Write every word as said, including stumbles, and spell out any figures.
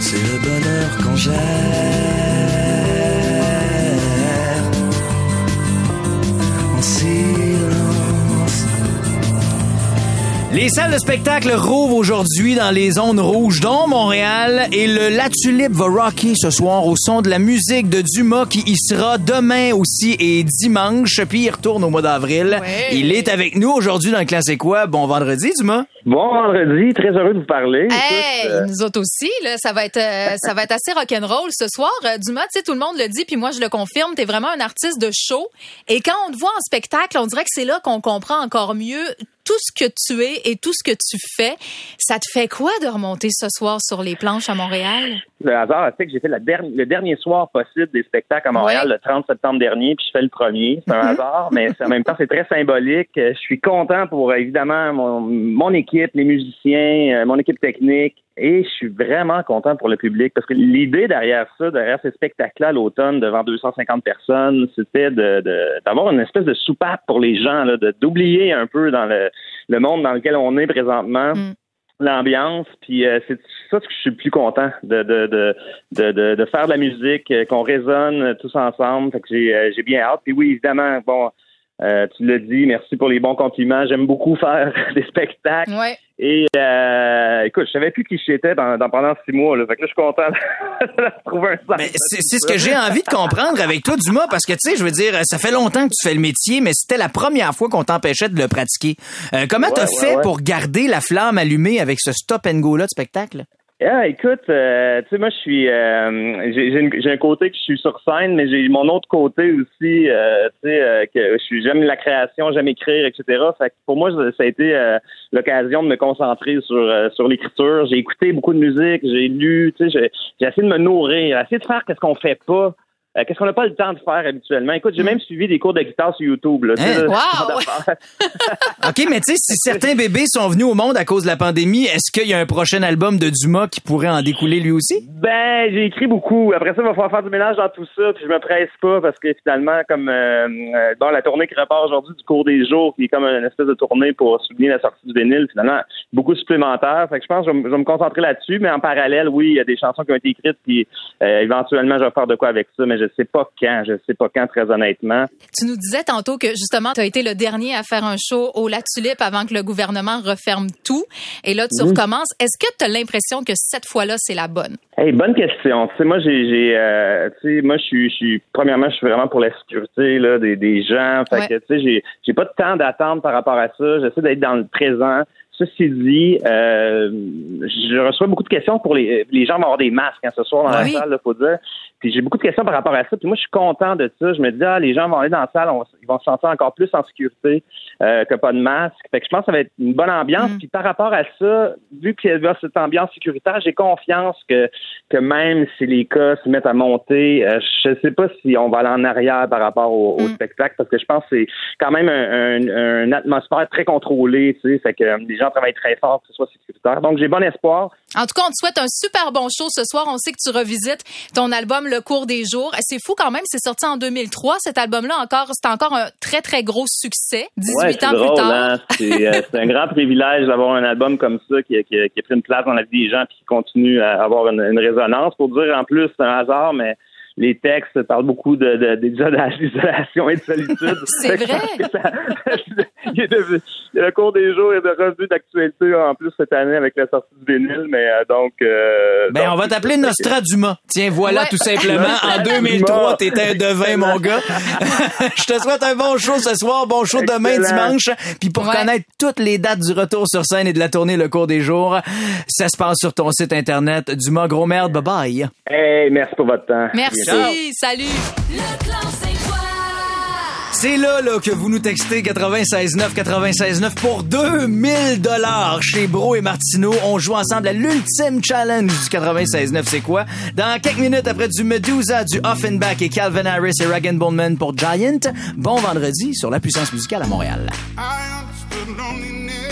c'est le bonheur qu'on gère en silence. Les salles de spectacle rouvrent aujourd'hui dans les zones rouges, dont Montréal, et le La Tulipe va rocker ce soir au son de la musique de Dumas qui y sera demain aussi et dimanche, puis il retourne au mois d'avril. Ouais. Il est avec nous aujourd'hui dans le Classique Quoi. Bon vendredi, Dumas. Bon vendredi, très heureux de vous parler. Hey, Écoute, euh... nous autres aussi, là, ça va être euh, ça va être assez rock'n'roll ce soir. Euh, Dumas, tu sais, tout le monde le dit, puis moi je le confirme, t'es vraiment un artiste de show. Et quand on te voit en spectacle, on dirait que c'est là qu'on comprend encore mieux tout ce que tu es et tout ce que tu fais. Ça te fait quoi de remonter ce soir sur les planches à Montréal? Le hasard, c'est que j'ai fait la der- le dernier soir possible des spectacles à Montréal, ouais. le trente septembre dernier, puis je fais le premier. C'est un mm-hmm. hasard, mais en même temps, c'est très symbolique. Je suis content pour, évidemment, mon, mon équipe, les musiciens, mon équipe technique, et je suis vraiment content pour le public, parce que l'idée derrière ça, derrière ces spectacles-là à l'automne, devant deux cent cinquante personnes, c'était de, de d'avoir une espèce de soupape pour les gens, là, de, d'oublier un peu dans le, le monde dans lequel on est présentement. Mm. L'ambiance, puis euh, c'est ça que je suis le plus content de de de de de, de faire de la musique, euh, qu'on résonne tous ensemble. Fait que j'ai euh, j'ai bien hâte. Puis oui, évidemment, bon, euh, tu l'as dit, merci pour les bons compliments. J'aime beaucoup faire des spectacles. Ouais. Et euh, écoute, je savais plus qui j'étais dans, dans pendant six mois. Là. Fait que là, je suis content de trouver un sens. Mais c'est, c'est ce que j'ai envie de comprendre avec toi, Dumas, parce que tu sais, je veux dire, ça fait longtemps que tu fais le métier, mais c'était la première fois qu'on t'empêchait de le pratiquer. Euh, comment ouais, t'as ouais, fait ouais. pour garder la flamme allumée avec ce stop and go là de spectacle? Ah, écoute, euh, tu sais, moi, je suis, euh, j'ai, j'ai, une, j'ai un côté que je suis sur scène, mais j'ai mon autre côté aussi, euh, tu sais, euh, que je suis, j'aime la création, j'aime écrire, et cetera. Fait que pour moi, ça a été euh, l'occasion de me concentrer sur euh, sur l'écriture. J'ai écouté beaucoup de musique, j'ai lu, tu sais, j'ai, j'ai essayé de me nourrir, j'ai essayé de faire qu'est-ce qu'on fait pas. Euh, qu'est-ce qu'on n'a pas le temps de faire habituellement? Écoute, j'ai même suivi des cours de guitare sur YouTube. Là, hein? Wow! OK, mais tu sais, si certains bébés sont venus au monde à cause de la pandémie, est-ce qu'il y a un prochain album de Dumas qui pourrait en découler lui aussi? Ben, j'ai écrit beaucoup. Après ça, il va falloir faire du ménage dans tout ça. Puis je me presse pas parce que finalement, comme euh, euh, bon, la tournée qui repart aujourd'hui du cours des jours, qui est comme une espèce de tournée pour souligner la sortie du vinyle, finalement, beaucoup supplémentaire. Fait que je pense que je vais, je vais me concentrer là-dessus. Mais en parallèle, oui, il y a des chansons qui ont été écrites. Puis euh, éventuellement, je vais faire de quoi avec ça. Mais je sais pas quand, je sais pas quand, très honnêtement. Tu nous disais tantôt que, justement, tu as été le dernier à faire un show au La Tulipe avant que le gouvernement referme tout. Et là, tu mmh. recommences. Est-ce que tu as l'impression que cette fois-là, c'est la bonne? Hey, bonne question. Tu sais, moi, j'ai, j'ai euh, tu sais, moi, je suis, je suis, premièrement, je suis vraiment pour la sécurité, là, des, des gens. Fait ouais. que, tu sais, j'ai, j'ai pas de temps d'attendre par rapport à ça. J'essaie d'être dans le présent. Ceci dit, euh, je reçois beaucoup de questions pour les les gens vont avoir des masques hein, ce soir dans oui. la salle, il faut dire. Puis j'ai beaucoup de questions par rapport à ça. Puis moi, je suis content de ça. Je me dis, ah, les gens vont aller dans la salle, on, ils vont se sentir encore plus en sécurité euh, que pas de masque. Fait que je pense que ça va être une bonne ambiance. Mm. Puis par rapport à ça, vu qu'il y a cette ambiance sécuritaire, j'ai confiance que que même si les cas se mettent à monter, euh, je sais pas si on va aller en arrière par rapport au, au mm. spectacle, parce que je pense que c'est quand même un, un, une atmosphère très contrôlée, tu sais. Fait que euh, les gens travaillent très fort pour que ce soit sécuritaire. Donc j'ai bon espoir. En tout cas, on te souhaite un super bon show ce soir. On sait que tu revisites ton album Le Cours des jours. C'est fou quand même, c'est sorti en deux mille trois. Cet album-là, encore, c'est encore un très, très gros succès. dix-huit ouais, ans drôle, plus tard. Hein? C'est, euh, c'est un grand privilège d'avoir un album comme ça qui, qui, qui a pris une place dans la vie des gens et qui continue à avoir une, une résonance. Pour dire, en plus, c'est un hasard, mais les textes parlent beaucoup de, de, d'isolation et de solitude. C'est vrai! Ça, il est de, le cours des jours est de revue d'actualité en plus cette année avec la sortie du vinyle, mais euh, donc... Euh, ben, donc, on va t'appeler Nostradamus. Tiens, voilà, ouais. tout simplement. En deux mille trois, t'étais un devin, mon gars. Je te souhaite un bon show ce soir, bon show Excellent. Demain, dimanche. Puis pour ouais. connaître toutes les dates du retour sur scène et de la tournée Le Cours des jours, ça se passe sur ton site internet. Dumas, gros merde, bye-bye. Hey, merci pour votre temps. Merci. Ciao. Salut. Le Classique Quoi? C'est là, là que vous nous textez quatre-vingt-seize neuf quatre-vingt-seize neuf pour deux mille dollars chez Bro et Martineau. On joue ensemble à l'ultime challenge du quatre-vingt-seize neuf. C'est quoi? Dans quelques minutes après du Medusa, du Offenbach et Calvin Harris et Rag and Bone Man pour Giant. Bon vendredi sur la puissance musicale à Montréal. I